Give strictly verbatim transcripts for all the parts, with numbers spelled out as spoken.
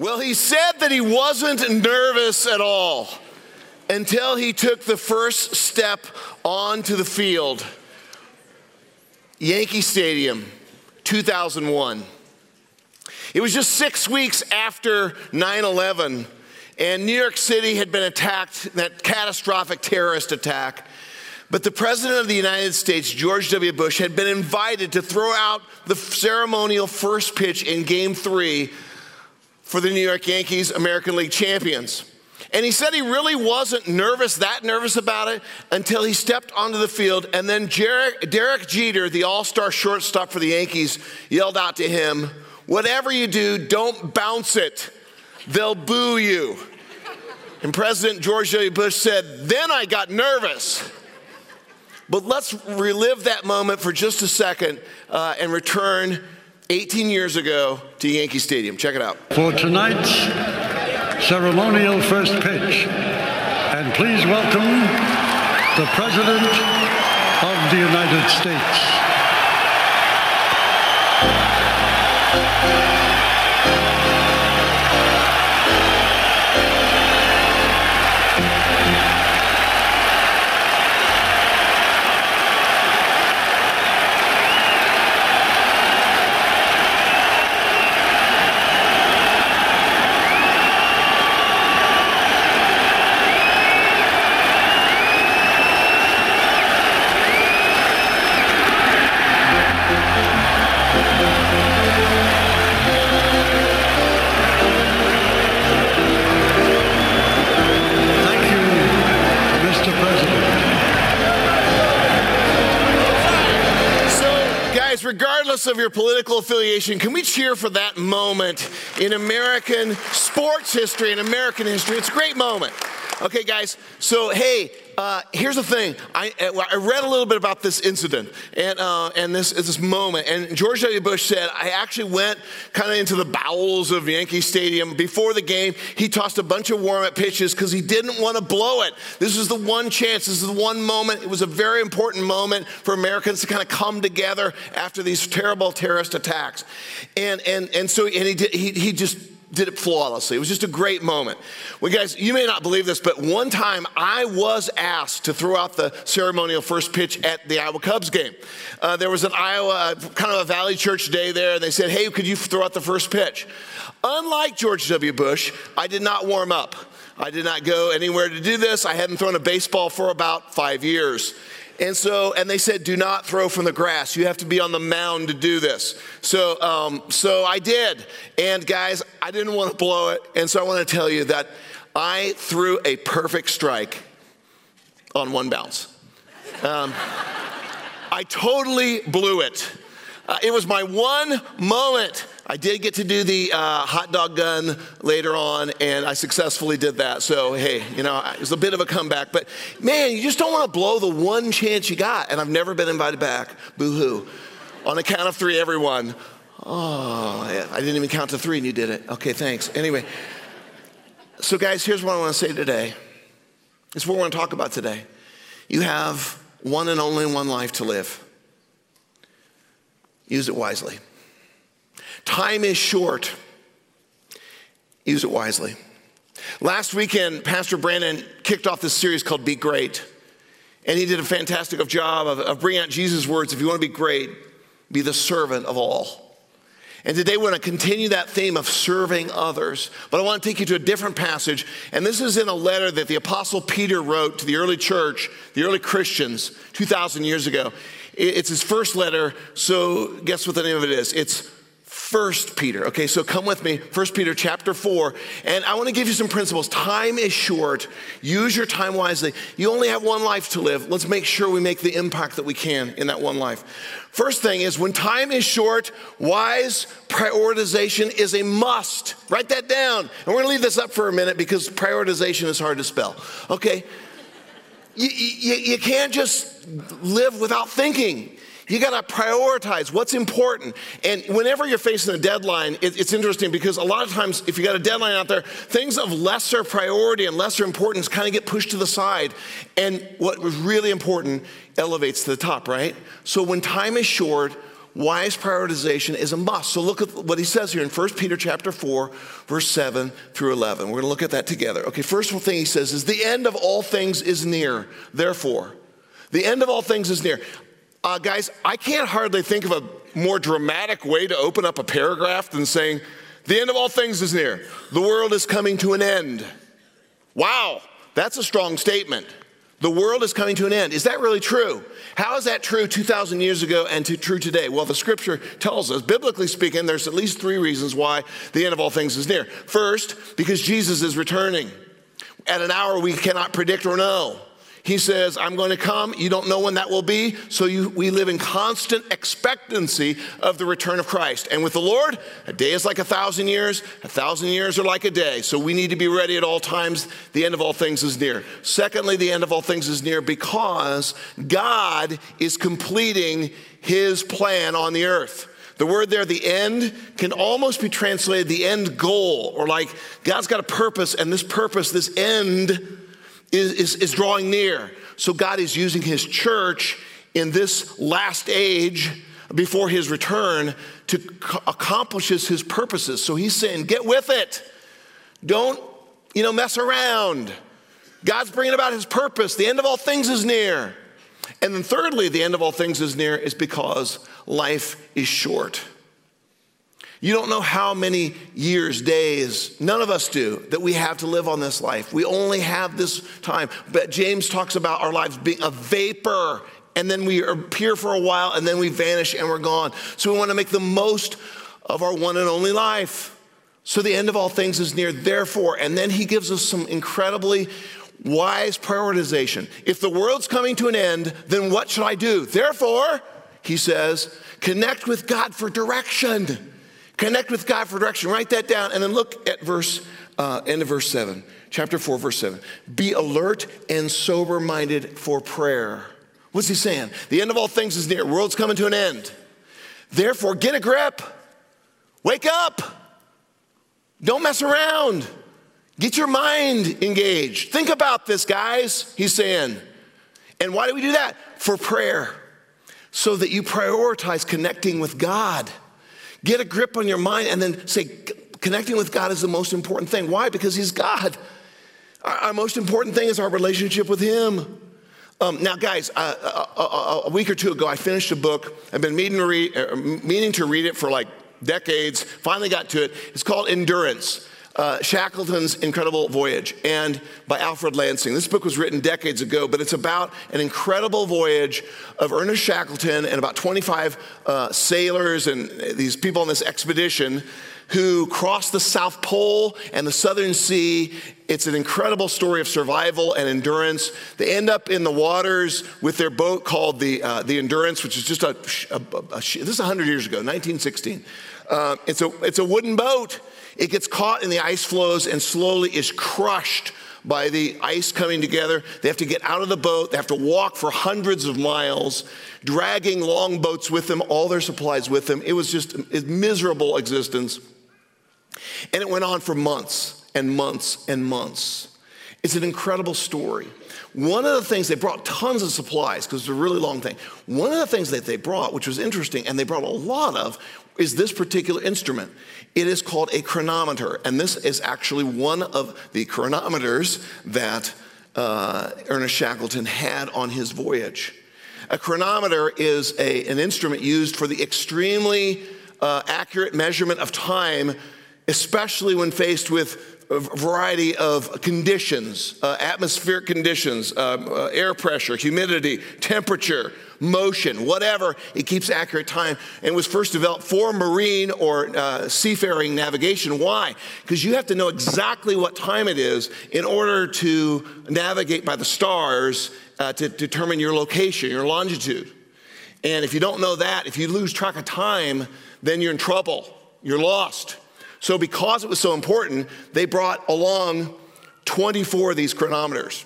Well, he said that he wasn't nervous at all until he took the first step onto the field. Yankee Stadium, two thousand one. It was just six weeks after nine eleven, and New York City had been attacked, that catastrophic terrorist attack. But the President of the United States, George W. Bush, had been invited to throw out the ceremonial first pitch in Game three for the New York Yankees, American League champions. And he said he really wasn't nervous, that nervous about it, until he stepped onto the field. And then Derek, Derek Jeter, the all-star shortstop for the Yankees, yelled out to him, "Whatever you do, don't bounce it. They'll boo you." And President George W. Bush said, "Then I got nervous." But let's relive that moment for just a second uh, and return eighteen years ago to Yankee Stadium. Check it out. For tonight's ceremonial first pitch, and please welcome the President of the United States. Regardless of your political affiliation, can we cheer for that moment in American sports history and American history? It's a great moment. Okay, guys, so hey, uh, here's the thing. I, I read a little bit about this incident and, uh, and this, this moment, and George W. Bush said, I actually went kind of into the bowels of Yankee Stadium before the game. He tossed a bunch of warm-up pitches because he didn't want to blow it. This was the one chance. This is the one moment. It was a very important moment for Americans to kind of come together after these terrible terrorist attacks. And, and, and so and he, did, he, he just did it flawlessly. It was just a great moment. Well, guys, you may not believe this, but one time I was asked to throw out the ceremonial first pitch at the Iowa Cubs game. Uh, there was an Iowa, kind of a Valley Church day there, and they said, hey, could you throw out the first pitch? Unlike George W. Bush, I did not warm up. I did not go anywhere to do this. I hadn't thrown a baseball for about five years. And so, and they said, do not throw from the grass. You have to be on the mound to do this. So, um, so I did. And guys, I didn't want to blow it. And so I want to tell you that I threw a perfect strike on one bounce. Um, I totally blew it. Uh, it was my one moment. I did get to do the uh, hot dog gun later on, and I successfully did that. So, hey, you know, it was a bit of a comeback. But, man, you just don't want to blow the one chance you got. And I've never been invited back. Boo-hoo. On the count of three, everyone. Oh, I didn't even count to three, and you did it. Okay, thanks. Anyway, so, guys, here's what I want to say today. It's what we're going to talk about today. You have one and only one life to live. Use it wisely. Time is short. Use it wisely. Last weekend, Pastor Brandon kicked off this series called Be Great. And he did a fantastic job of, of bringing out Jesus' words. If you want to be great, be the servant of all. And today we're going to continue that theme of serving others. But I want to take you to a different passage. And this is in a letter that the Apostle Peter wrote to the early church, the early Christians, two thousand years ago. It's his first letter, so guess what the name of it is? It's First Peter. Okay, so come with me, First Peter chapter four, and I want to give you some principles. Time is short. Use your time wisely. You only have one life to live. Let's make sure we make the impact that we can in that one life. First thing is, when time is short, wise prioritization is a must. Write that down. And we're going to leave this up for a minute because prioritization is hard to spell. Okay? You, you, you can't just live without thinking. You got to prioritize what's important. And whenever you're facing a deadline, it, it's interesting because a lot of times if you got a deadline out there, things of lesser priority and lesser importance kind of get pushed to the side. And what was really important elevates to the top, right? So when time is short, wise prioritization is a must. So look at what he says here in First Peter chapter four, verse seven through eleven. We're going to look at that together. Okay, first thing he says is the end of all things is near. Therefore, the end of all things is near. Uh, guys, I can't hardly think of a more dramatic way to open up a paragraph than saying, the end of all things is near. The world is coming to an end. Wow, that's a strong statement. The world is coming to an end. Is that really true? How is that true two thousand years ago and to, true today? Well, the scripture tells us, biblically speaking, there's at least three reasons why the end of all things is near. First, because Jesus is returning at an hour we cannot predict or know. He says, I'm going to come. You don't know when that will be. So you, we live in constant expectancy of the return of Christ. And with the Lord, a day is like a thousand years. A thousand years are like a day. So we need to be ready at all times. The end of all things is near. Secondly, the end of all things is near because God is completing his plan on the earth. The word there, the end, can almost be translated the end goal, or like God's got a purpose, and this purpose, this end, Is, is, is drawing near. So God is using his church in this last age before his return to c- accomplish his purposes. So he's saying, get with it. Don't, you know, mess around. God's bringing about his purpose. The end of all things is near. And then thirdly, the end of all things is near is because life is short. You don't know how many years, days, none of us do, that we have to live on this life. We only have this time. But James talks about our lives being a vapor, and then we appear for a while, and then we vanish and we're gone. So we want to make the most of our one and only life. So the end of all things is near, therefore. And then he gives us some incredibly wise prioritization. If the world's coming to an end, then what should I do? Therefore, he says, connect with God for direction. Connect with God for direction. Write that down and then look at verse, uh, end of verse seven, chapter four, verse seven. Be alert and sober-minded for prayer. What's he saying? The end of all things is near. The world's coming to an end. Therefore, get a grip. Wake up. Don't mess around. Get your mind engaged. Think about this, guys, he's saying. And why do we do that? For prayer. So that you prioritize connecting with God. Get a grip on your mind and then say, connecting with God is the most important thing. Why? Because he's God. Our, our most important thing is our relationship with him. Um, now, guys, uh, a, a, a week or two ago, I finished a book. I've been meaning to read, uh, meaning to read it for like decades. Finally got to it. It's called Endurance. Uh, Shackleton's Incredible Voyage, and by Alfred Lansing. This book was written decades ago, but it's about an incredible voyage of Ernest Shackleton and about twenty-five uh, sailors and these people on this expedition who crossed the South Pole and the Southern Sea. It's an incredible story of survival and endurance. They end up in the waters with their boat called the uh, the Endurance, which is just a, a, a, a this is one hundred years ago, nineteen sixteen. Uh, it's a it's a wooden boat. It gets caught in the ice floes and slowly is crushed by the ice coming together. They have to get out of the boat. They have to walk for hundreds of miles, dragging long boats with them, all their supplies with them. It was just a miserable existence. And it went on for months and months and months. It's an incredible story. One of the things, they brought tons of supplies because it's a really long thing. One of the things that they brought, which was interesting, and they brought a lot of, is this particular instrument. It is called a chronometer, and this is actually one of the chronometers that uh, Ernest Shackleton had on his voyage. A chronometer is a, an instrument used for the extremely uh, accurate measurement of time, especially when faced with a variety of conditions, uh, atmospheric conditions, uh, uh, air pressure, humidity, temperature, motion, whatever. It keeps accurate time and was first developed for marine or uh, seafaring navigation. Why? Because you have to know exactly what time it is in order to navigate by the stars uh, to determine your location, your longitude. And if you don't know that, if you lose track of time, then you're in trouble. You're lost. So because it was so important, they brought along twenty-four of these chronometers.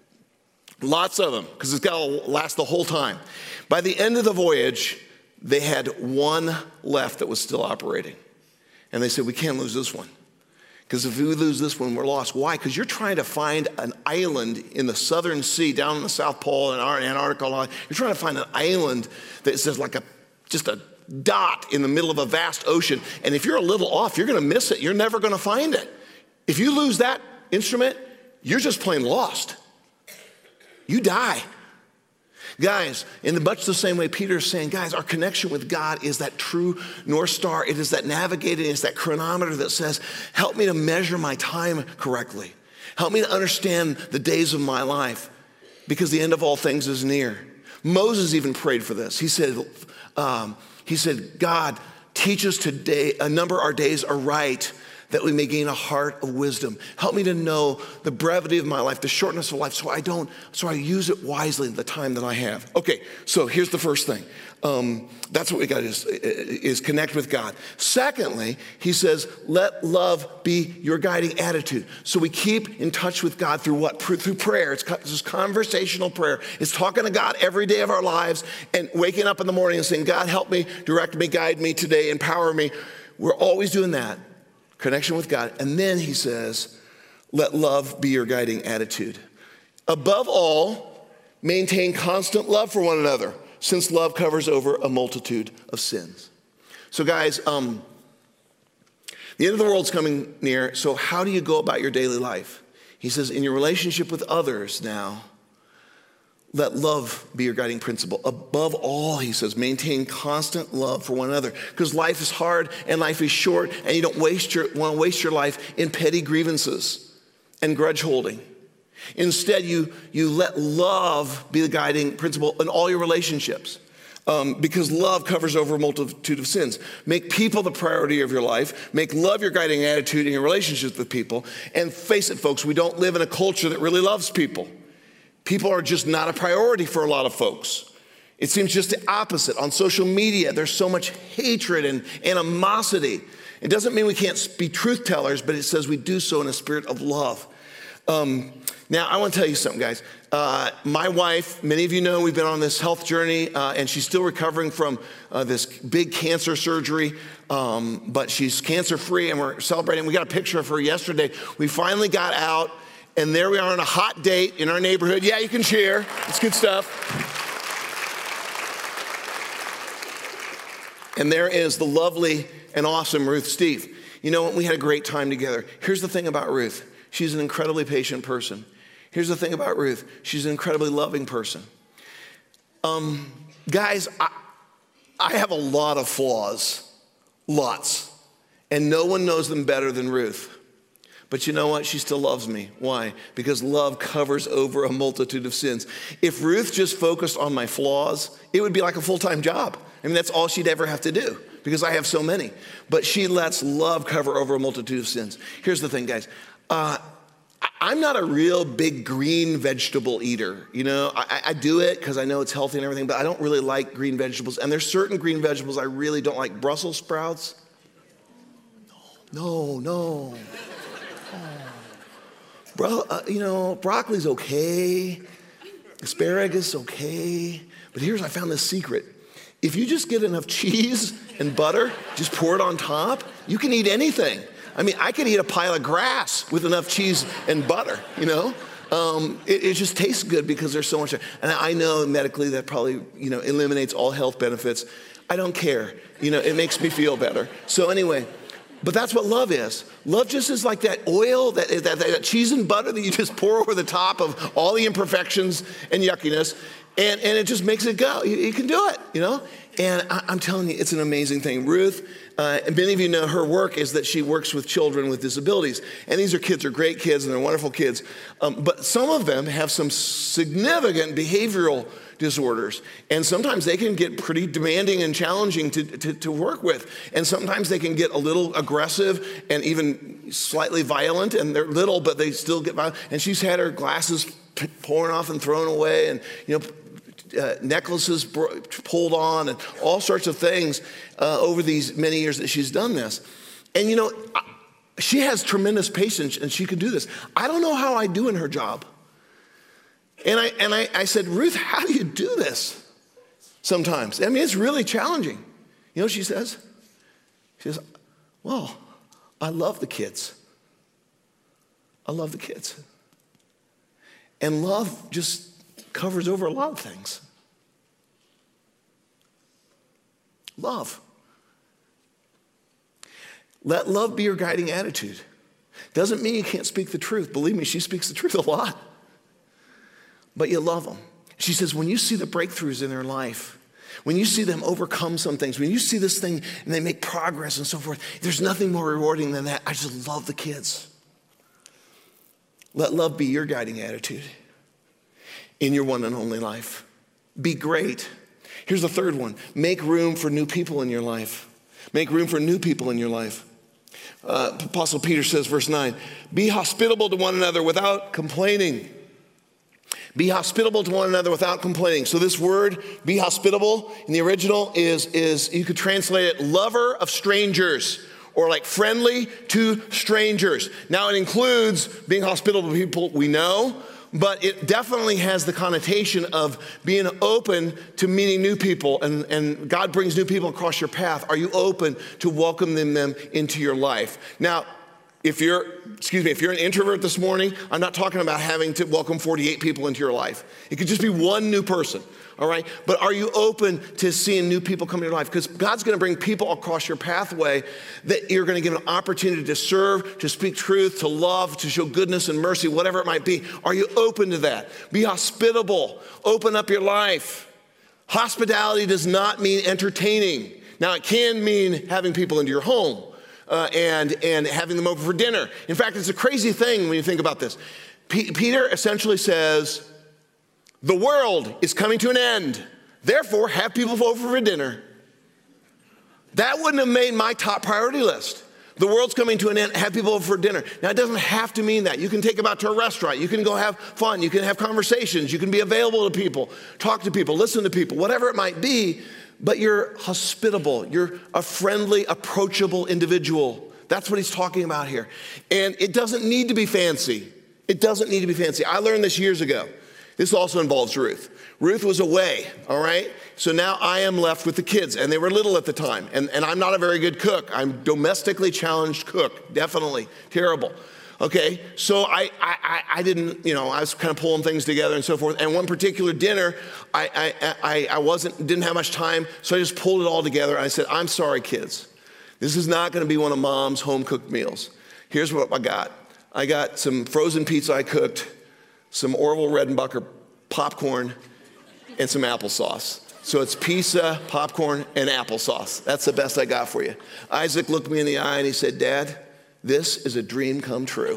Lots of them, because it's got to last the whole time. By the end of the voyage, they had one left that was still operating. And they said, we can't lose this one. Because if we lose this one, we're lost. Why? Because you're trying to find an island in the Southern Sea, down in the South Pole and Antarctica. You're trying to find an island that says like a, just a dot in the middle of a vast ocean. And if you're a little off, you're gonna miss it. You're never gonna find it. If you lose that instrument, you're just plain lost. You die. Guys, in much the same way Peter is saying, guys, our connection with God is that true North Star. It is that navigator, it's that chronometer that says, help me to measure my time correctly. Help me to understand the days of my life, because the end of all things is near. Moses even prayed for this. He said, um, he said, God, teach us today, uh, number our days aright, that we may gain a heart of wisdom. Help me to know the brevity of my life, the shortness of life, so I don't, so I use it wisely the time that I have. Okay, so here's the first thing. Um, that's what we got is, is connect with God. Secondly, he says, let love be your guiding attitude. So we keep in touch with God through what? Through prayer. It's this conversational prayer. It's talking to God every day of our lives and waking up in the morning and saying, God, help me, direct me, guide me today, empower me. We're always doing that. Connection with God. And then he says, let love be your guiding attitude. Above all, maintain constant love for one another, since love covers over a multitude of sins. So guys, um, the end of the world's coming near, so how do you go about your daily life? He says, in your relationship with others now, let love be your guiding principle. Above all, he says, maintain constant love for one another, because life is hard and life is short, and you don't waste your, want to waste your life in petty grievances and grudge holding. Instead, you, you let love be the guiding principle in all your relationships, um, because love covers over a multitude of sins. Make people the priority of your life. Make love your guiding attitude in your relationships with people. And face it, folks, we don't live in a culture that really loves people. People are just not a priority for a lot of folks. It seems just the opposite. On social media, there's so much hatred and animosity. It doesn't mean we can't be truth tellers, but it says we do so in a spirit of love. Um, now, I want to tell you something, guys. Uh, my wife, many of you know, we've been on this health journey, uh, and she's still recovering from uh, this big cancer surgery, um, but she's cancer-free, and we're celebrating. We got a picture of her yesterday. We finally got out. And there we are on a hot date in our neighborhood. Yeah, you can cheer. It's good stuff. And there is the lovely and awesome Ruth Steve. You know what? We had a great time together. Here's the thing about Ruth. She's an incredibly patient person. Here's the thing about Ruth. She's an incredibly loving person. Um, guys, I, I have a lot of flaws. Lots. And no one knows them better than Ruth. But you know what? She still loves me. Why? Because love covers over a multitude of sins. If Ruth just focused on my flaws, it would be like a full-time job. I mean, that's all she'd ever have to do, because I have so many. But she lets love cover over a multitude of sins. Here's the thing, guys. Uh, I'm not a real big green vegetable eater. You know, I, I do it because I know it's healthy and everything, but I don't really like green vegetables. And there's certain green vegetables I really don't like. Brussels sprouts? No, no. Bro, uh, you know, broccoli's okay, asparagus okay, but here's, I found this secret. If you just get enough cheese and butter, just pour it on top, you can eat anything. I mean, I could eat a pile of grass with enough cheese and butter, you know? Um, it, it just tastes good because there's so much. And I know medically that probably, you know, eliminates all health benefits. I don't care. You know, it makes me feel better. So anyway, but that's what love is. Love just is like that oil, that, that, that cheese and butter that you just pour over the top of all the imperfections and yuckiness, and, and it just makes it go. You, you can do it, you know? And I, I'm telling you, it's an amazing thing. Ruth, uh, and many of you know her work is that she works with children with disabilities. And these are kids, they're great kids, and they're wonderful kids. Um, but some of them have some significant behavioral disorders. And sometimes they can get pretty demanding and challenging to, to, to work with. And sometimes they can get a little aggressive and even slightly violent, and they're little, but they still get violent. And she's had her glasses torn off and thrown away, and, you know, uh, necklaces pulled on, and all sorts of things uh, over these many years that she's done this. And, you know, she has tremendous patience, and she can do this. I don't know how I do in her job. And I and I, I said, Ruth, how do you do this sometimes? I mean, it's really challenging. You know what she says? She says, well, I love the kids. I love the kids. And love just covers over a lot of things. Love. Let love be your guiding attitude. Doesn't mean you can't speak the truth. Believe me, she speaks the truth a lot. But you love them. She says, when you see the breakthroughs in their life, when you see them overcome some things, when you see this thing and they make progress and so forth, there's nothing more rewarding than that. I just love the kids. Let love be your guiding attitude in your one and only life. Be great. Here's the third one. Make room for new people in your life. Make room for new people in your life. Uh, Apostle Peter says, verse nine, be hospitable to one another without complaining. Be hospitable to one another without complaining. So this word, be hospitable, in the original is, is you could translate it lover of strangers, or like friendly to strangers. Now it includes being hospitable to people we know, but it definitely has the connotation of being open to meeting new people, and, and God brings new people across your path. Are you open to welcoming them into your life? Now, if you're, excuse me, if you're an introvert this morning, I'm not talking about having to welcome forty-eight people into your life. It could just be one new person, all right? But are you open to seeing new people come into your life? Because God's gonna bring people across your pathway that you're gonna give an opportunity to serve, to speak truth, to love, to show goodness and mercy, whatever it might be. Are you open to that? Be hospitable. Open up your life. Hospitality does not mean entertaining. Now, it can mean having people into your home. Uh, and, and having them over for dinner. In fact, it's a crazy thing when you think about this. P- Peter essentially says, the world is coming to an end. Therefore, have people over for dinner. That wouldn't have made my top priority list. The world's coming to an end, have people over for dinner. Now, it doesn't have to mean that. You can take them out to a restaurant. You can go have fun. You can have conversations. You can be available to people, talk to people, listen to people, whatever it might be. But you're hospitable. You're a friendly, approachable individual. That's what he's talking about here. And it doesn't need to be fancy. It doesn't need to be fancy. I learned this years ago. This also involves Ruth. Ruth was away, all right? So now I am left with the kids, and they were little at the time. And, and I'm not a very good cook. I'm domestically challenged cook, definitely. Terrible. Okay, so I, I, I didn't, you know, I was kind of pulling things together and so forth. And one particular dinner, I, I, I, I wasn't, didn't have much time, so I just pulled it all together. And I said, I'm sorry, kids. This is not going to be one of Mom's home-cooked meals. Here's what I got. I got some frozen pizza I cooked, some Orville Redenbacher popcorn, and some applesauce. So it's pizza, popcorn, and applesauce. That's the best I got for you. Isaac looked me in the eye and he said, Dad, this is a dream come true.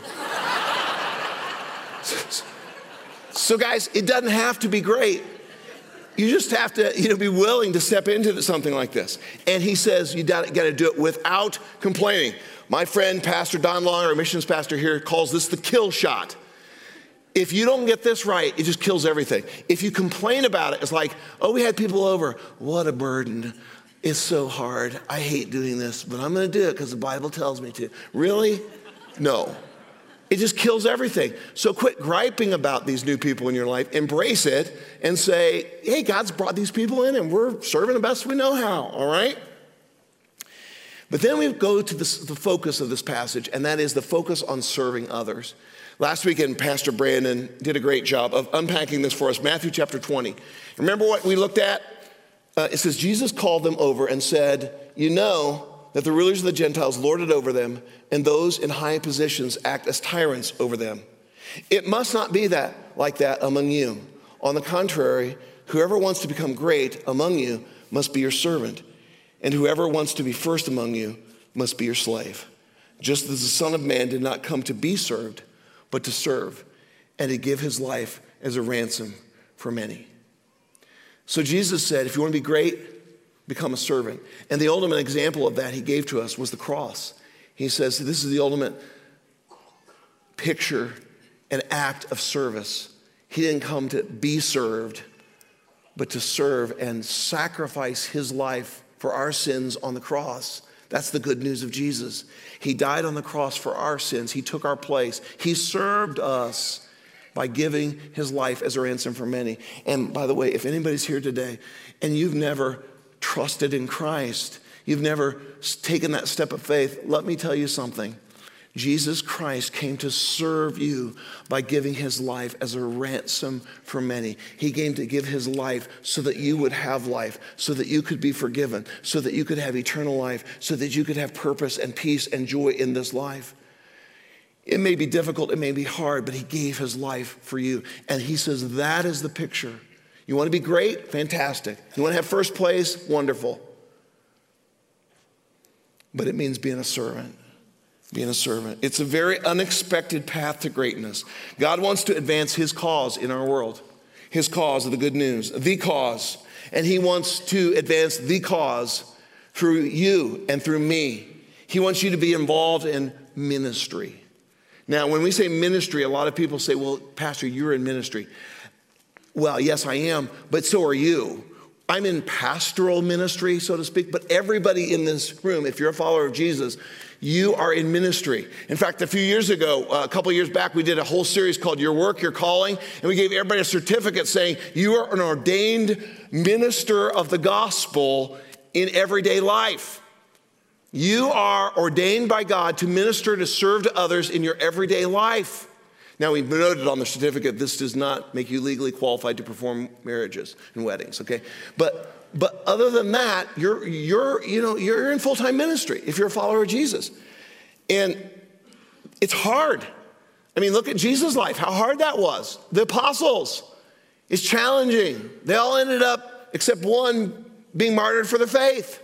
So guys, it doesn't have to be great. You just have to, you know, be willing to step into something like this. And he says you got to do it without complaining. My friend, Pastor Don Long, our missions pastor here, calls this the kill shot. If you don't get this right, it just kills everything. If you complain about it, it's like, oh, we had people over. What a burden. It's so hard. I hate doing this, but I'm going to do it because the Bible tells me to. Really? No. It just kills everything. So quit griping about these new people in your life. Embrace it and say, hey, God's brought these people in and we're serving the best we know how, all right? But then we go to this, the focus of this passage, and that is the focus on serving others. Last weekend, Pastor Brandon did a great job of unpacking this for us. Matthew chapter twenty. Remember what we looked at? Uh, it says, Jesus called them over and said, you know that the rulers of the Gentiles lord it over them, and those in high positions act as tyrants over them. It must not be that like that among you. On the contrary, whoever wants to become great among you must be your servant, and whoever wants to be first among you must be your slave. Just as the Son of Man did not come to be served, but to serve, and to give his life as a ransom for many. So Jesus said, if you want to be great, become a servant. And the ultimate example of that he gave to us was the cross. He says, this is the ultimate picture and act of service. He didn't come to be served, but to serve and sacrifice his life for our sins on the cross. That's the good news of Jesus. He died on the cross for our sins. He took our place. He served us by giving his life as a ransom for many. And by the way, if anybody's here today and you've never trusted in Christ, you've never taken that step of faith, let me tell you something. Jesus Christ came to serve you by giving his life as a ransom for many. He came to give his life so that you would have life, so that you could be forgiven, so that you could have eternal life, so that you could have purpose and peace and joy in this life. It may be difficult, it may be hard, but he gave his life for you. And he says that is the picture. You want to be great? Fantastic. You want to have first place? Wonderful. But it means being a servant. Being a servant. It's a very unexpected path to greatness. God wants to advance his cause in our world. His cause of the good news. The cause. And he wants to advance the cause through you and through me. He wants you to be involved in ministry. Now, when we say ministry, a lot of people say, well, Pastor, you're in ministry. Well, yes, I am, but so are you. I'm in pastoral ministry, so to speak, but everybody in this room, if you're a follower of Jesus, you are in ministry. In fact, a few years ago, uh, a couple years back, we did a whole series called Your Work, Your Calling, and we gave everybody a certificate saying you are an ordained minister of the gospel in everyday life. You are ordained by God to minister, to serve to others in your everyday life. Now, we've noted on the certificate, this does not make you legally qualified to perform marriages and weddings, okay? But but other than that, you're you're you know you're in full-time ministry if you're a follower of Jesus. And it's hard. I mean, look at Jesus' life, how hard that was. The apostles, it's challenging. They all ended up, except one, being martyred for their faith.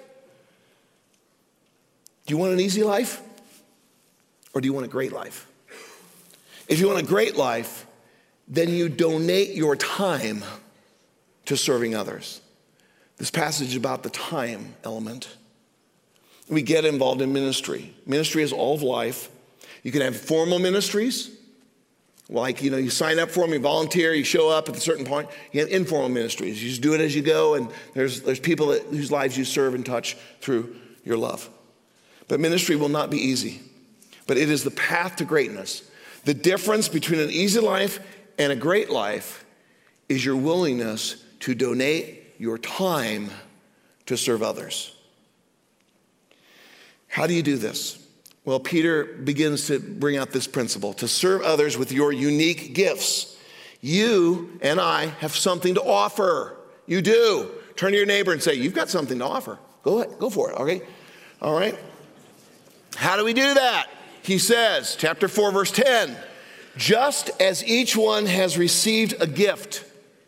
Do you want an easy life? Or do you want a great life? If you want a great life, then you donate your time to serving others. This passage is about the time element. We get involved in ministry. Ministry is all of life. You can have formal ministries, like, you know, you sign up for them, you volunteer, you show up at a certain point. You have informal ministries. You just do it as you go, and there's, there's people that, whose lives you serve and touch through your love. But ministry will not be easy, but it is the path to greatness. The difference between an easy life and a great life is your willingness to donate your time to serve others. How do you do this? Well, Peter begins to bring out this principle, to serve others with your unique gifts. You and I have something to offer. You do. Turn to your neighbor and say, you've got something to offer. Go ahead, go for it, okay? All right? How do we do that? He says, chapter four, verse ten, just as each one has received a gift,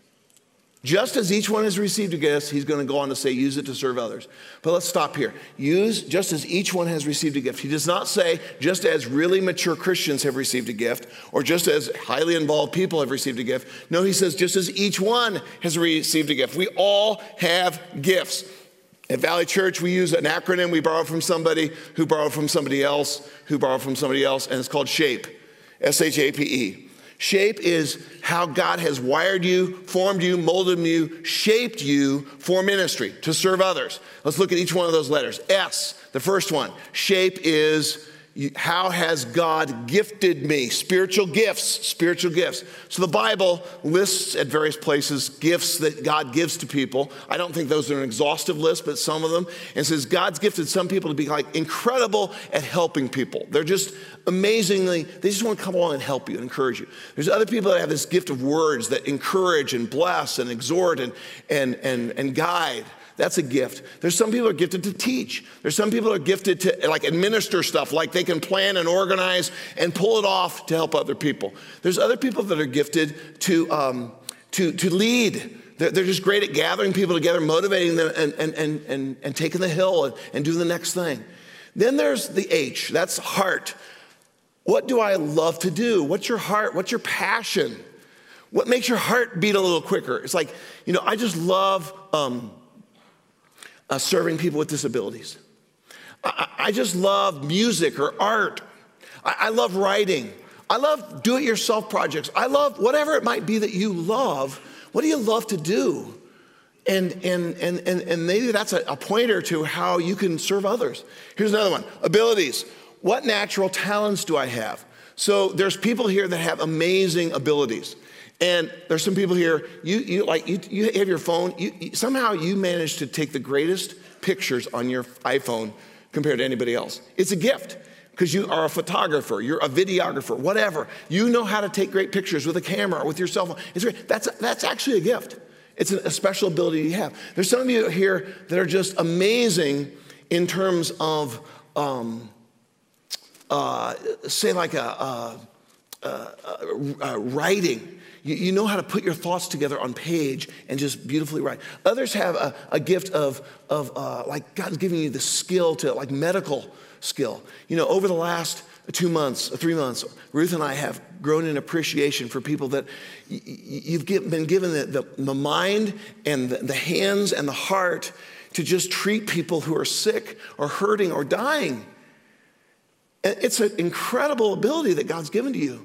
just as each one has received a gift, he's going to go on to say, use it to serve others. But let's stop here. Use, just as each one has received a gift. He does not say, just as really mature Christians have received a gift, or just as highly involved people have received a gift. No, he says, just as each one has received a gift. We all have gifts. At Valley Church, we use an acronym we borrow from somebody, who borrowed from somebody else, who borrowed from somebody else, and it's called SHAPE, S H A P E. SHAPE is how God has wired you, formed you, molded you, shaped you for ministry, to serve others. Let's look at each one of those letters. S, the first one. SHAPE is how has God gifted me? Spiritual gifts, spiritual gifts. So the Bible lists at various places gifts that God gives to people. I don't think those are an exhaustive list, but some of them. And says God's gifted some people to be like incredible at helping people. They're just amazingly, they just want to come along and help you and encourage you. There's other people that have this gift of words that encourage and bless and exhort and, and, and, and guide. That's a gift. There's some people who are gifted to teach. There's some people who are gifted to like administer stuff, like they can plan and organize and pull it off to help other people. There's other people that are gifted to, um, to, to lead. They're, they're just great at gathering people together, motivating them and, and, and, and, and taking the hill and, and doing the next thing. Then there's the H, that's heart. What do I love to do? What's your heart? What's your passion? What makes your heart beat a little quicker? It's like, you know, I just love um, Uh, serving people with disabilities. I, I just love music or art. I, I love writing. I love do-it-yourself projects. I love whatever it might be that you love. What do you love to do? And, and, and, and, and maybe that's a, a pointer to how you can serve others. Here's another one, abilities. What natural talents do I have? So there's people here that have amazing abilities. And there's some people here, you, you, like, you, you have your phone, you, you, somehow you manage to take the greatest pictures on your iPhone compared to anybody else. It's a gift. because you are a photographer, you're a videographer, whatever. You know how to take great pictures with a camera or with your cell phone. It's great. That's, that's actually a gift. It's a special ability you have. There's some of you here that are just amazing in terms of, um, uh, say like a, a, a, a writing. You, you know how to put your thoughts together on page and just beautifully write. Others have a, a gift of, of uh, like God's giving you the skill to, like medical skill. You know, over the last two months, three months, Ruth and I have grown in appreciation for people that y- you've get, been given the, the, the mind and the, the hands and the heart to just treat people who are sick or hurting or dying. And it's an incredible ability that God's given to you.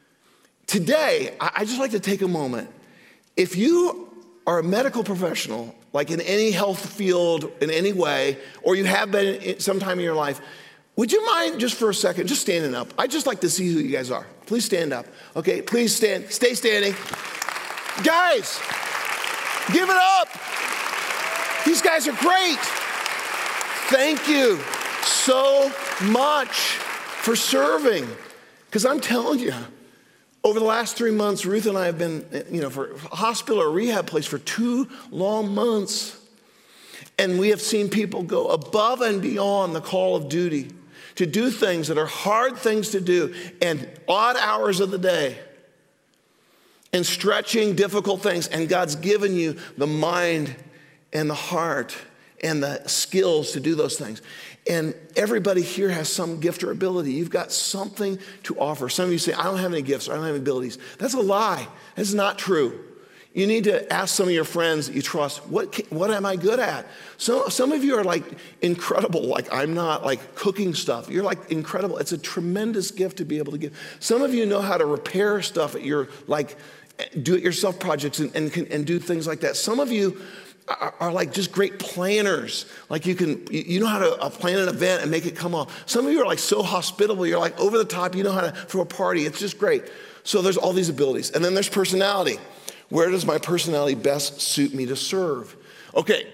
Today, I, I just like to take a moment. If you are a medical professional, like in any health field in any way, or you have been sometime in your life, would you mind just for a second, just standing up? I'd just like to see who you guys are. Please stand up. Okay, please stand, stay standing. Guys, give it up. These guys are great. Thank you so much for serving. Because I'm telling you, over the last three months, Ruth and I have been, you know, for a hospital or rehab place for two long months. And we have seen people go above and beyond the call of duty to do things that are hard things to do and odd hours of the day and stretching difficult things. And God's given you the mind and the heart and the skills to do those things. And everybody here has some gift or ability. You've got something to offer. Some of you say, I don't have any gifts or I don't have any abilities. That's a lie. That's not true. You need to ask some of your friends that you trust, what, can, what am I good at? So, some of you are like incredible, like I'm not, like cooking stuff. You're like incredible. It's a tremendous gift to be able to give. Some of you know how to repair stuff at your like do-it-yourself projects and, and, and do things like that. Some of you are, are like just great planners. Like you can, you know how to plan an event and make it come off. Some of you are like so hospitable. You're like over the top. You know how to throw a party. It's just great. So there's all these abilities. And then there's personality. Where does my personality best suit me to serve? Okay,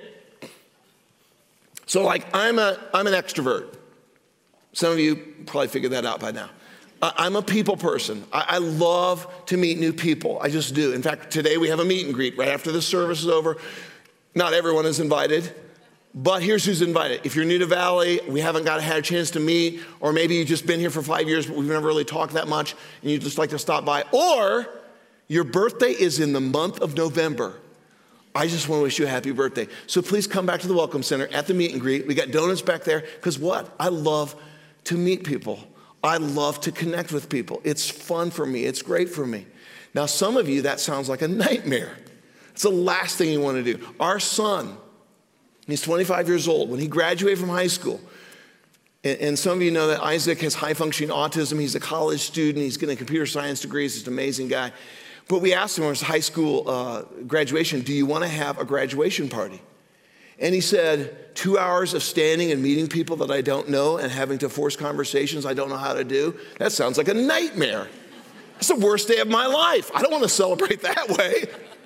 so like I'm a I'm an extrovert. Some of you probably figured that out by now. I'm a people person. I, I love to meet new people. I just do. In fact, today we have a meet and greet right after the service is over. Not everyone is invited, but here's who's invited. If you're new to Valley, we haven't got had a chance to meet, or maybe you've just been here for five years, but we've never really talked that much, and you'd just like to stop by, or your birthday is in the month of November. I just want to wish you a happy birthday. So please come back to the Welcome Center at the meet and greet. We got donuts back there, because what? I love to meet people. I love to connect with people. It's fun for me. It's great for me. Now, some of you, that sounds like a nightmare. It's the last thing you want to do. Our son, he's twenty-five years old. When he graduated from high school, and some of you know that Isaac has high-functioning autism. He's a college student. He's getting a computer science degree. He's just an amazing guy. But we asked him on his high school uh, graduation, do you want to have a graduation party? And he said, two hours of standing and meeting people that I don't know and having to force conversations I don't know how to do, that sounds like a nightmare. It's the worst day of my life. I don't want to celebrate that way.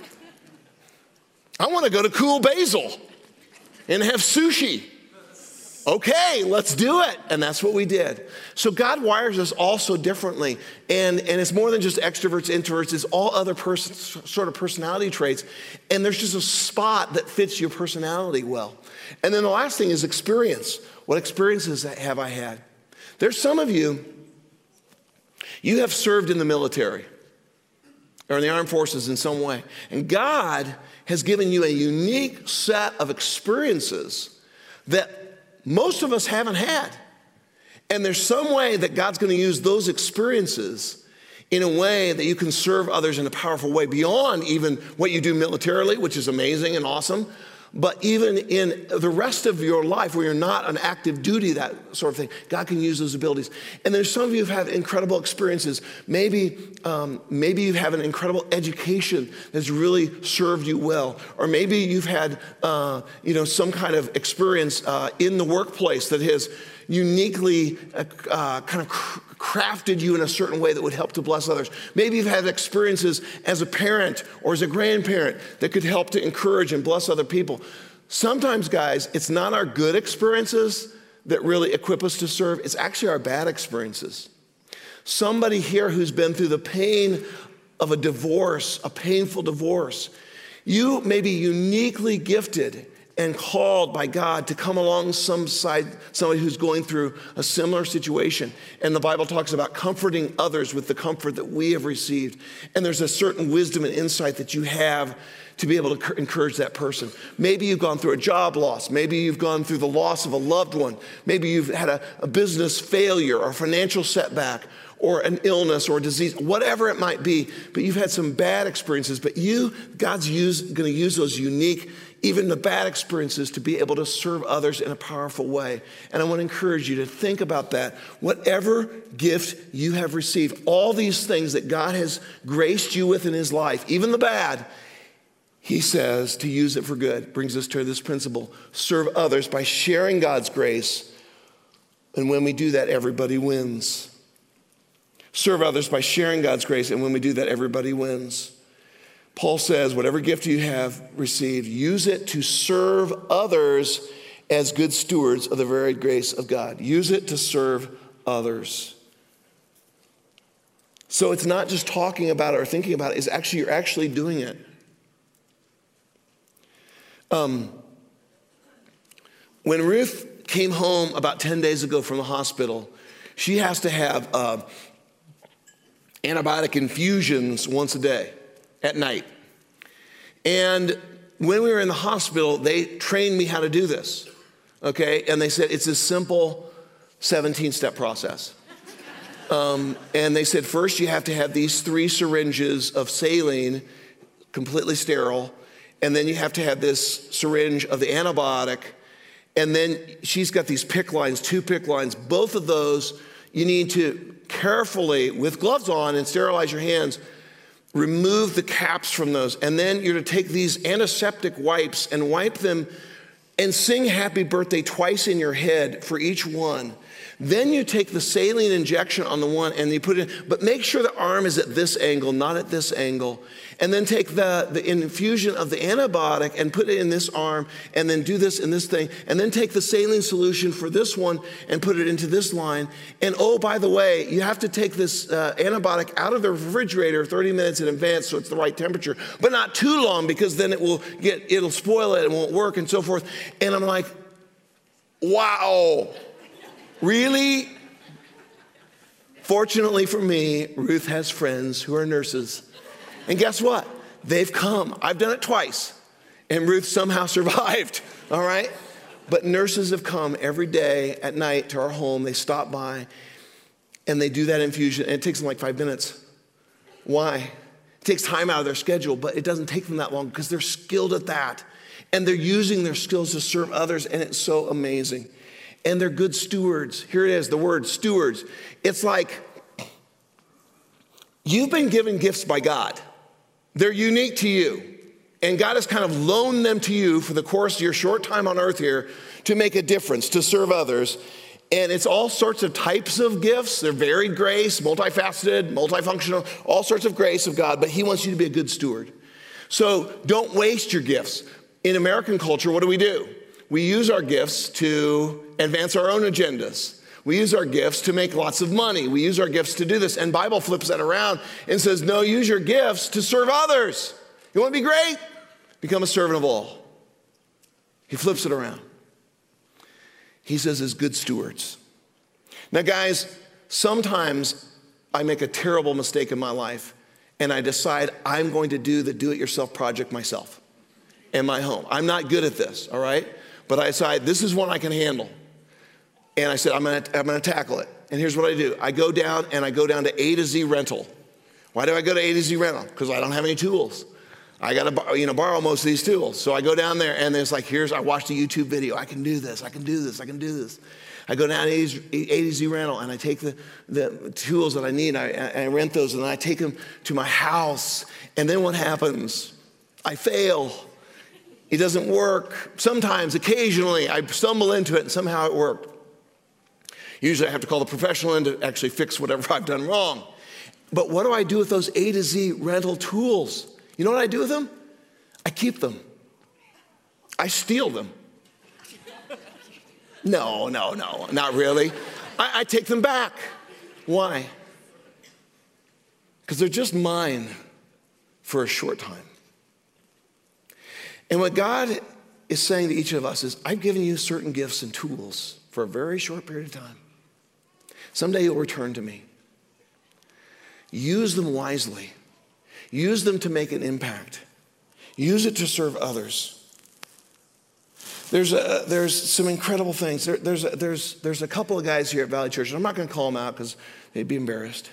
I want to go to Cool Basil and have sushi. Okay, let's do it. And that's what we did. So God wires us all so differently. And, and it's more than just extroverts, introverts. It's all other person, sort of personality traits. And there's just a spot that fits your personality well. And then the last thing is experience. What experiences have I had? There's some of you, you have served in the military or in the armed forces in some way. And God has given you a unique set of experiences that most of us haven't had. And there's some way that God's going to use those experiences in a way that you can serve others in a powerful way beyond even what you do militarily, which is amazing and awesome, but even in the rest of your life where you're not on active duty, that sort of thing, God can use those abilities. And there's some of you who've had incredible experiences. Maybe, um, maybe you have an incredible education that's really served you well. Or maybe you've had, uh, you know, some kind of experience uh, in the workplace that has uniquely uh, uh, kind of cr- crafted you in a certain way that would help to bless others. Maybe you've had experiences as a parent or as a grandparent that could help to encourage and bless other people. Sometimes, guys, it's not our good experiences that really equip us to serve, it's actually our bad experiences. Somebody here who's been through the pain of a divorce, a painful divorce, you may be uniquely gifted and called by God to come alongside somebody who's going through a similar situation. And the Bible talks about comforting others with the comfort that we have received. And there's a certain wisdom and insight that you have to be able to encourage that person. Maybe you've gone through a job loss. Maybe you've gone through the loss of a loved one. Maybe you've had a, a business failure or a financial setback or an illness or a disease, whatever it might be. But you've had some bad experiences. But you, God's going to use those unique, even the bad experiences, to be able to serve others in a powerful way. And I want to encourage you to think about that. Whatever gift you have received, all these things that God has graced you with in his life, even the bad, he says to use it for good. Brings us to this principle: serve others by sharing God's grace. And when we do that, everybody wins. Serve others by sharing God's grace. And when we do that, everybody wins. Paul says, whatever gift you have received, use it to serve others as good stewards of the varied grace of God. Use it to serve others. So it's not just talking about it or thinking about it. It's actually, you're actually doing it. Um, when Ruth came home about ten days ago from the hospital, she has to have uh, antibiotic infusions once a day at night. And when we were in the hospital, they trained me how to do this, okay? And they said it's a simple seventeen-step process. Um, and they said, first you have to have these three syringes of saline, completely sterile, and then you have to have this syringe of the antibiotic, and then she's got these PICC lines, two PICC lines. Both of those, you need to carefully, with gloves on and sterilize your hands, remove the caps from those. And then you're to take these antiseptic wipes and wipe them and sing happy birthday twice in your head for each one. Then you take the saline injection on the one and you put it in, but make sure the arm is at this angle, not at this angle. And then take the, the infusion of the antibiotic and put it in this arm, and then do this in this thing. And then take the saline solution for this one and put it into this line. And oh, by the way, you have to take this uh, antibiotic out of the refrigerator thirty minutes in advance so it's the right temperature, but not too long, because then it will get, it'll spoil it, it won't work, and so forth. And I'm like, wow. Really? Fortunately for me, Ruth has friends who are nurses. And guess what? They've come. I've done it twice. And Ruth somehow survived, all right? But nurses have come every day at night to our home. They stop by and they do that infusion. And it takes them like five minutes. Why? It takes time out of their schedule, but it doesn't take them that long because they're skilled at that. And they're using their skills to serve others, and it's so amazing. And they're good stewards. Here it is, the word stewards. It's like you've been given gifts by God. They're unique to you. And God has kind of loaned them to you for the course of your short time on earth here to make a difference, to serve others. And it's all sorts of types of gifts. They're varied grace, multifaceted, multifunctional, all sorts of grace of God. But he wants you to be a good steward. So don't waste your gifts. In American culture, what do we do? We use our gifts to advance our own agendas. We use our gifts to make lots of money. We use our gifts to do this. And Bible flips that around and says, no, use your gifts to serve others. You want to be great? Become a servant of all. He flips it around. He says, as good stewards. Now, guys, sometimes I make a terrible mistake in my life, and I decide I'm going to do the do-it-yourself project myself in my home. I'm not good at this, all right? But I decide this is one I can handle. And I said, I'm gonna, I'm gonna tackle it. And here's what I do. I go down and I go down to A to Z Rental. Why do I go to A to Z Rental? Because I don't have any tools. I gotta you know, borrow most of these tools. So I go down there and it's like, here's, I watched a YouTube video. I can do this, I can do this, I can do this. I go down to A to Z Rental and I take the, the tools that I need. I, I rent those and I take them to my house. And then what happens? I fail. It doesn't work. Sometimes, occasionally, I stumble into it and somehow it worked. Usually I have to call the professional in to actually fix whatever I've done wrong. But what do I do with those A to Z rental tools? You know what I do with them? I keep them. I steal them. No, no, no, not really. I, I take them back. Why? Because they're just mine for a short time. And what God is saying to each of us is, I've given you certain gifts and tools for a very short period of time. Someday you'll return to me. Use them wisely. Use them to make an impact. Use it to serve others. There's a, there's some incredible things. There, there's, a, there's, there's a couple of guys here at Valley Church, and I'm not going to call them out because they'd be embarrassed.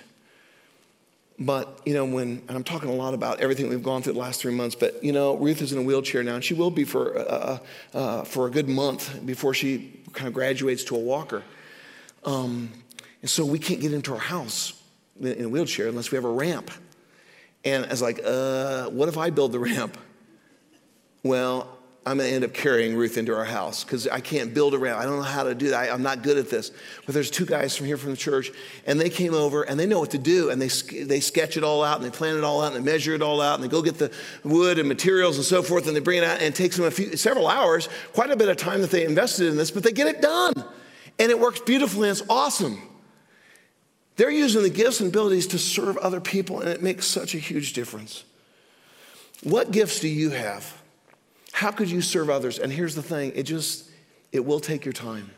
But, you know, when, and I'm talking a lot about everything we've gone through the last three months, but, you know, Ruth is in a wheelchair now, and she will be for, uh, uh, for a good month before she kind of graduates to a walker. Um, and so we can't get into our house in a wheelchair unless we have a ramp. And I was like, uh, what if I build the ramp? Well, I'm going to end up carrying Ruth into our house because I can't build a ramp. I don't know how to do that. I, I'm not good at this. But there's two guys from here from the church, and they came over, and they know what to do, and they they sketch it all out, and they plan it all out, and they measure it all out, and they go get the wood and materials and so forth, and they bring it out, and it takes them a few, several hours, quite a bit of time that they invested in this, but they get it done. And it works beautifully, and it's awesome. They're using the gifts and abilities to serve other people, and it makes such a huge difference. What gifts do you have? How could you serve others? And here's the thing, it just, it will take your time.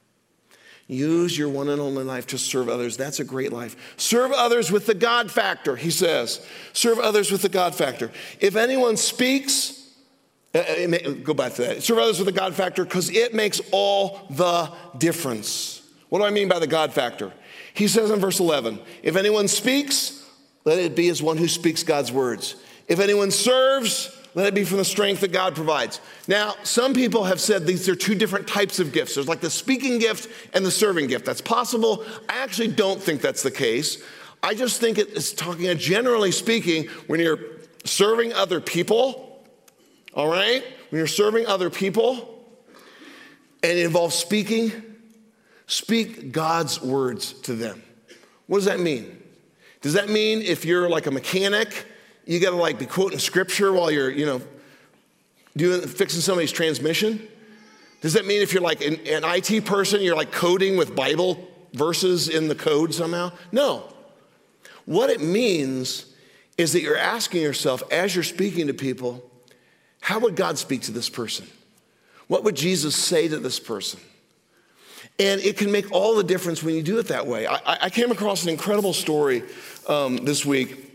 Use your one and only life to serve others. That's a great life. Serve others with the God factor, he says. Serve others with the God factor. If anyone speaks, uh, may, go back to that. Serve others with the God factor because it makes all the difference. What do I mean by the God factor? He says in verse eleven, if anyone speaks, let it be as one who speaks God's words. If anyone serves, let it be from the strength that God provides. Now, some people have said these are two different types of gifts. There's like the speaking gift and the serving gift. That's possible. I actually don't think that's the case. I just think it's talking, generally speaking, when you're serving other people, all right? When you're serving other people and it involves speaking, speak God's words to them. What does that mean? Does that mean if you're like a mechanic, you got to like be quoting scripture while you're, you know, doing fixing somebody's transmission? Does that mean if you're like an, an I T person, you're like coding with Bible verses in the code somehow? No. What it means is that you're asking yourself as you're speaking to people, how would God speak to this person? What would Jesus say to this person? And it can make all the difference when you do it that way. I, I came across an incredible story um, this week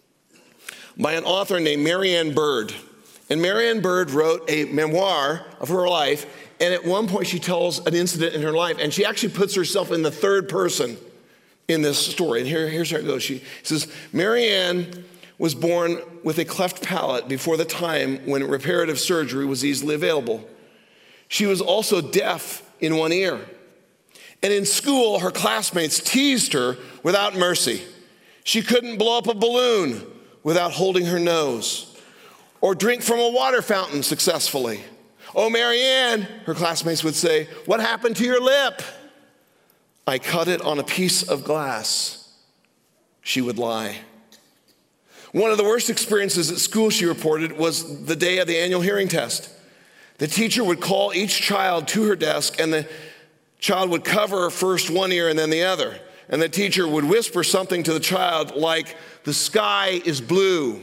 by an author named Marianne Bird. And Marianne Bird wrote a memoir of her life, and at one point she tells an incident in her life, and she actually puts herself in the third person in this story. And here, here's how it goes. She says, Marianne was born with a cleft palate before the time when reparative surgery was easily available. She was also deaf in one ear. And in school, her classmates teased her without mercy. She couldn't blow up a balloon without holding her nose, or drink from a water fountain successfully. Oh, Marianne, her classmates would say, what happened to your lip? I cut it on a piece of glass. She would lie. One of the worst experiences at school, she reported, was the day of the annual hearing test. The teacher would call each child to her desk, and the child would cover first one ear and then the other. And the teacher would whisper something to the child like, the sky is blue,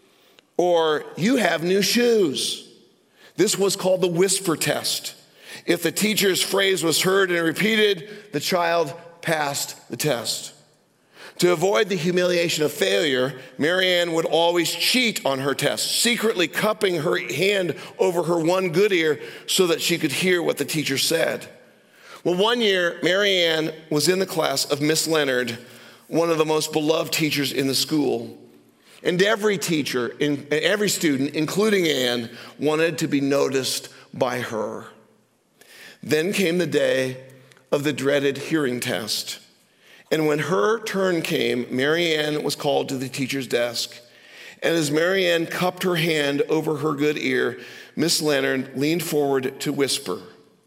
or you have new shoes. This was called the whisper test. If the teacher's phrase was heard and repeated, the child passed the test. To avoid the humiliation of failure, Marianne would always cheat on her test, secretly cupping her hand over her one good ear so that she could hear what the teacher said. Well, one year, Marianne was in the class of Miss Leonard, one of the most beloved teachers in the school. And every teacher, every student, including Anne, wanted to be noticed by her. Then came the day of the dreaded hearing test. And when her turn came, Marianne was called to the teacher's desk. And as Marianne cupped her hand over her good ear, Miss Leonard leaned forward to whisper.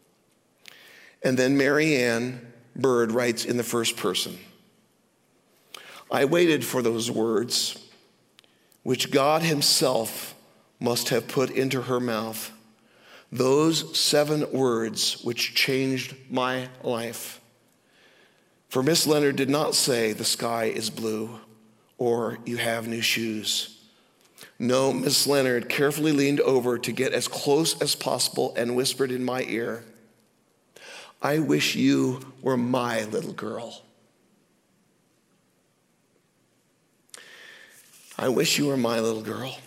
And then Marianne Bird writes in the first person, I waited for those words, which God himself must have put into her mouth. Those seven words which changed my life. For Miss Leonard did not say, the sky is blue, or you have new shoes. No, Miss Leonard carefully leaned over to get as close as possible and whispered in my ear, I wish you were my little girl. I wish you were my little girl.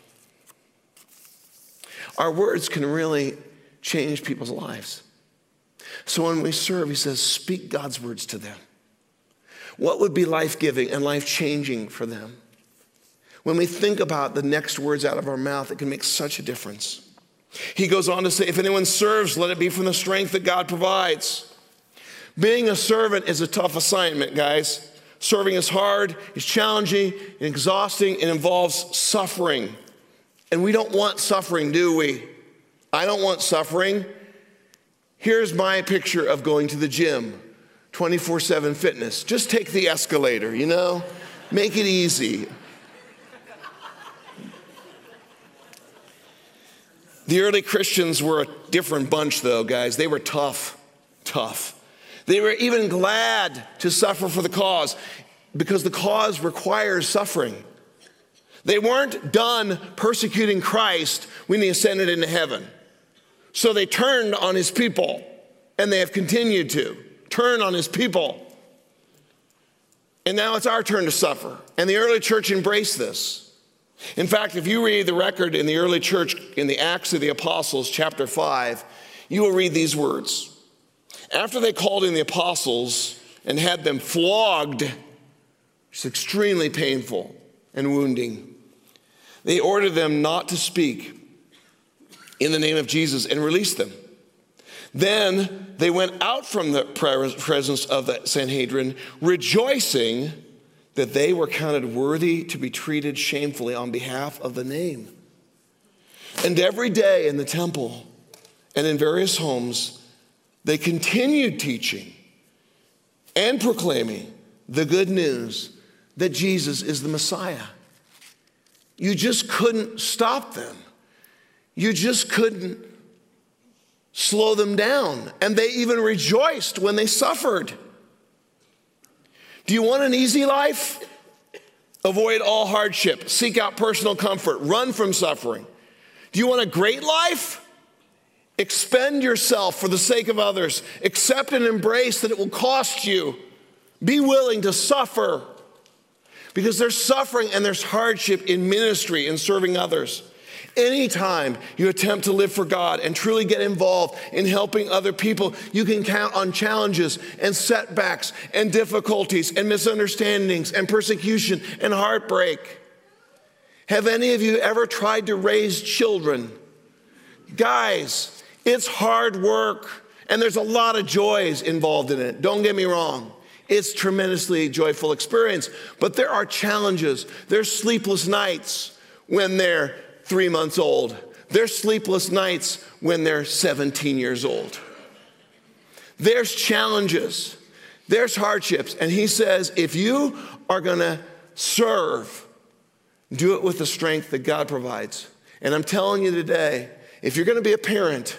Our words can really change people's lives. So when we serve, he says, speak God's words to them. What would be life-giving and life-changing for them? When we think about the next words out of our mouth, it can make such a difference. He goes on to say, if anyone serves, let it be from the strength that God provides. Being a servant is a tough assignment, guys. Serving is hard, it's challenging, and exhausting, and involves suffering. And we don't want suffering, do we? I don't want suffering. Here's my picture of going to the gym, twenty-four seven fitness. Just take the escalator, you know? Make it easy. The early Christians were a different bunch, though, guys. They were tough, tough. They were even glad to suffer for the cause because the cause requires suffering. They weren't done persecuting Christ when he ascended into heaven. So they turned on his people, and they have continued to turn on his people. And now it's our turn to suffer. And the early church embraced this. In fact, if you read the record in the early church in the Acts of the Apostles, chapter five, you will read these words. After they called in the apostles and had them flogged, which is extremely painful and wounding, they ordered them not to speak in the name of Jesus and released them. Then they went out from the presence of the Sanhedrin, rejoicing that they were counted worthy to be treated shamefully on behalf of the name. And every day in the temple and in various homes, they continued teaching and proclaiming the good news that Jesus is the Messiah. You just couldn't stop them. You just couldn't slow them down. And they even rejoiced when they suffered. Do you want an easy life? Avoid all hardship. Seek out personal comfort. Run from suffering. Do you want a great life? Expend yourself for the sake of others. Accept and embrace that it will cost you. Be willing to suffer. Because there's suffering and there's hardship in ministry and serving others. Anytime you attempt to live for God and truly get involved in helping other people, you can count on challenges and setbacks and difficulties and misunderstandings and persecution and heartbreak. Have any of you ever tried to raise children? Guys, it's hard work and there's a lot of joys involved in it. Don't get me wrong. It's a tremendously joyful experience, but there are challenges. There's sleepless nights when they're three months old. There's sleepless nights when they're seventeen years old. There's challenges. There's hardships. And he says, if you are going to serve, do it with the strength that God provides. And I'm telling you today, if you're going to be a parent,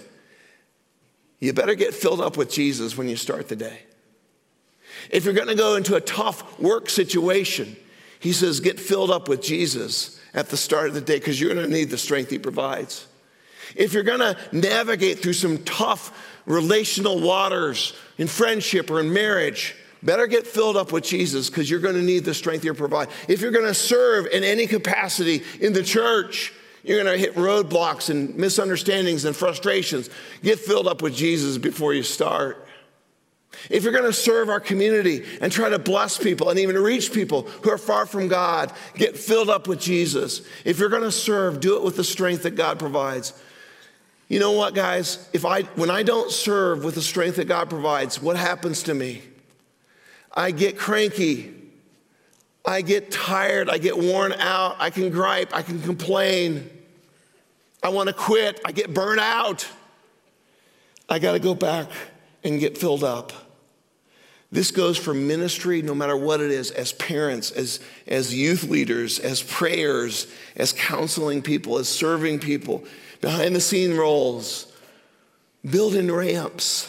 you better get filled up with Jesus when you start the day. If you're going to go into a tough work situation, he says, get filled up with Jesus at the start of the day because you're going to need the strength he provides. If you're going to navigate through some tough relational waters in friendship or in marriage, better get filled up with Jesus because you're going to need the strength he provides. If you're going to serve in any capacity in the church, you're going to hit roadblocks and misunderstandings and frustrations. Get filled up with Jesus before you start. If you're going to serve our community and try to bless people and even reach people who are far from God, get filled up with Jesus. If you're going to serve, do it with the strength that God provides. You know what, guys? If I, when I don't serve with the strength that God provides, what happens to me? I get cranky. I get tired. I get worn out. I can gripe. I can complain. I want to quit. I get burnt out. I got to go back and get filled up. This goes for ministry, no matter what it is, as parents, as, as youth leaders, as prayers, as counseling people, as serving people, behind the scene roles, building ramps,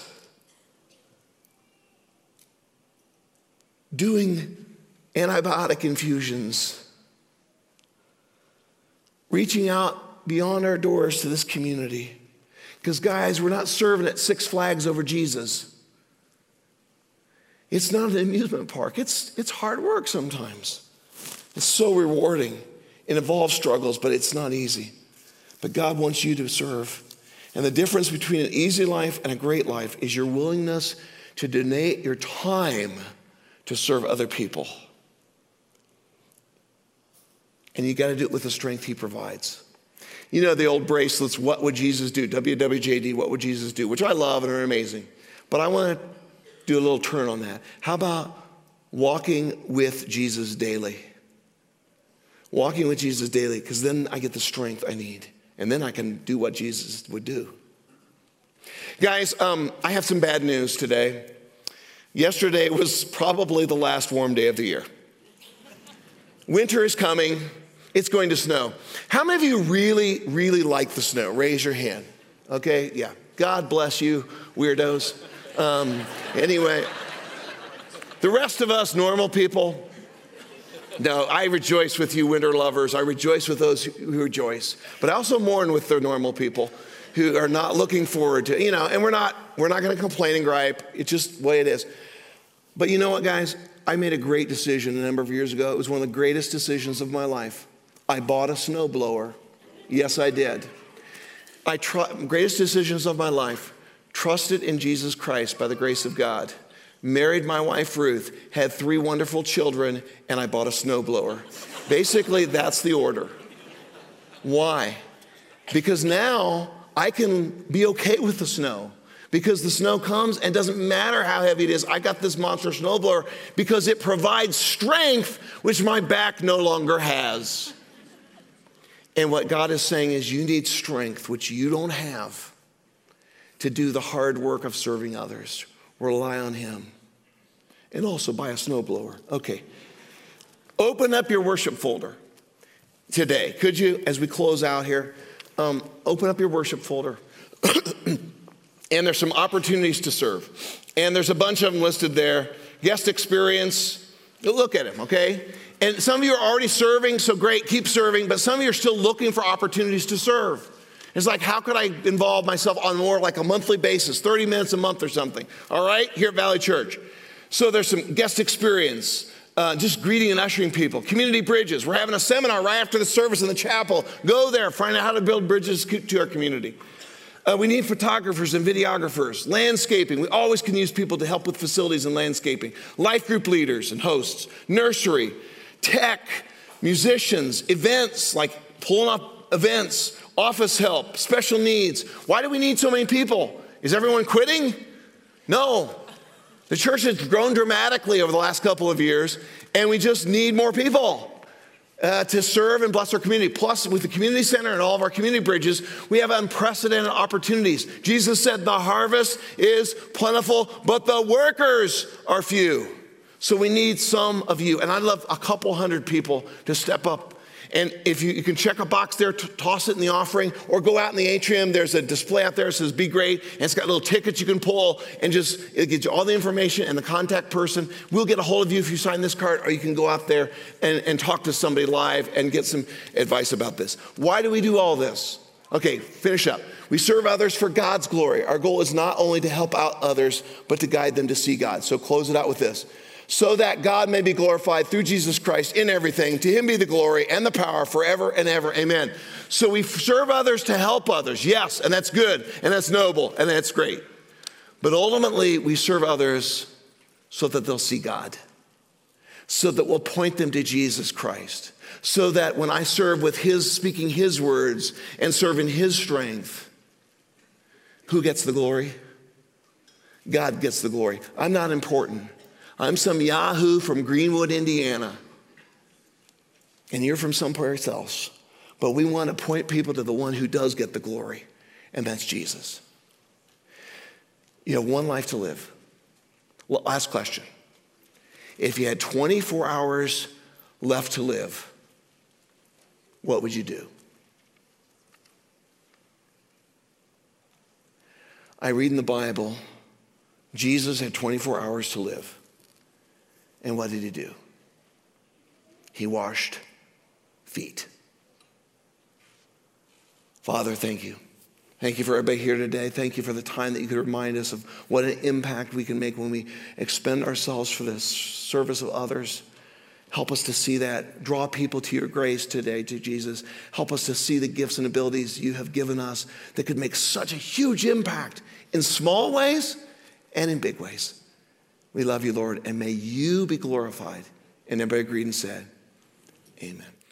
doing antibiotic infusions, reaching out beyond our doors to this community. Because guys, we're not serving at Six Flags over Jesus. It's not an amusement park. It's, it's hard work sometimes. It's so rewarding. It involves struggles, but it's not easy. But God wants you to serve. And the difference between an easy life and a great life is your willingness to donate your time to serve other people. And you got to do it with the strength he provides. You know the old bracelets, what would Jesus do? W W J D, what would Jesus do? Which I love and are amazing. But I want to do a little turn on that. How about walking with Jesus daily? Walking with Jesus daily, because then I get the strength I need. And then I can do what Jesus would do. Guys, um, I have some bad news today. Yesterday was probably the last warm day of the year. Winter is coming. It's going to snow. How many of you really, really like the snow? Raise your hand. Okay, yeah. God bless you, weirdos. Um, anyway, the rest of us normal people, no, I rejoice with you winter lovers. I rejoice with those who rejoice. But I also mourn with the normal people who are not looking forward to, you know, and we're not, we're not going to complain and gripe. It's just the way it is. But you know what, guys? I made a great decision a number of years ago. It was one of the greatest decisions of my life. I bought a snowblower. Yes, I did. I tr- greatest decisions of my life. Trusted in Jesus Christ by the grace of God. Married my wife Ruth. Had three wonderful children, and I bought a snowblower. Basically, that's the order. Why? Because now I can be okay with the snow. Because the snow comes and doesn't matter how heavy it is. I got this monster snowblower because it provides strength, which my back no longer has. And what God is saying is you need strength, which you don't have, to do the hard work of serving others. Rely on him. And also buy a snowblower. Okay. Open up your worship folder today. Could you, as we close out here, um, open up your worship folder. And there's some opportunities to serve. And there's a bunch of them listed there. Guest experience. Look at them, okay? And some of you are already serving, so great, keep serving. But some of you are still looking for opportunities to serve. It's like, how could I involve myself on more like a monthly basis, thirty minutes a month or something, all right, here at Valley Church. So there's some guest experience, uh, just greeting and ushering people. Community bridges. We're having a seminar right after the service in the chapel. Go there, find out how to build bridges to our community. Uh, we need photographers and videographers. Landscaping. We always can use people to help with facilities and landscaping. Life group leaders and hosts. Nursery. Tech. Musicians. Events, like pulling up events. Office help. Special needs. Why do we need so many people? Is everyone quitting? No. The church has grown dramatically over the last couple of years, and we just need more people. Uh, to serve and bless our community. Plus, with the community center and all of our community bridges, we have unprecedented opportunities. Jesus said the harvest is plentiful, but the workers are few. So we need some of you. And I'd love a couple hundred people to step up. And if you, you can check a box there, t- toss it in the offering, or go out in the atrium. There's a display out there that says be great. And it's got little tickets you can pull, and just it gives you all the information and the contact person. We'll get a hold of you if you sign this card, or you can go out there and, and talk to somebody live and get some advice about this. Why do we do all this? Okay, finish up. We serve others for God's glory. Our goal is not only to help out others, but to guide them to see God. So close it out with this. So that God may be glorified through Jesus Christ in everything. To him be the glory and the power forever and ever. Amen. So we serve others to help others. Yes, and that's good, and that's noble, and that's great. But ultimately, we serve others so that they'll see God. So that we'll point them to Jesus Christ. So that when I serve with his, speaking his words and serve in his strength, who gets the glory? God gets the glory. I'm not important. I'm some yahoo from Greenwood, Indiana, and you're from someplace else. But we want to point people to the one who does get the glory, and that's Jesus. You have one life to live. Well, last question. If you had twenty-four hours left to live, what would you do? I read in the Bible, Jesus had twenty-four hours to live. And what did he do? He washed feet. Father, thank you. Thank you for everybody here today. Thank you for the time that you could remind us of what an impact we can make when we expend ourselves for the service of others. Help us to see that. Draw people to your grace today, to Jesus. Help us to see the gifts and abilities you have given us that could make such a huge impact in small ways and in big ways. We love you, Lord, and may you be glorified. And everybody agreed and said, amen.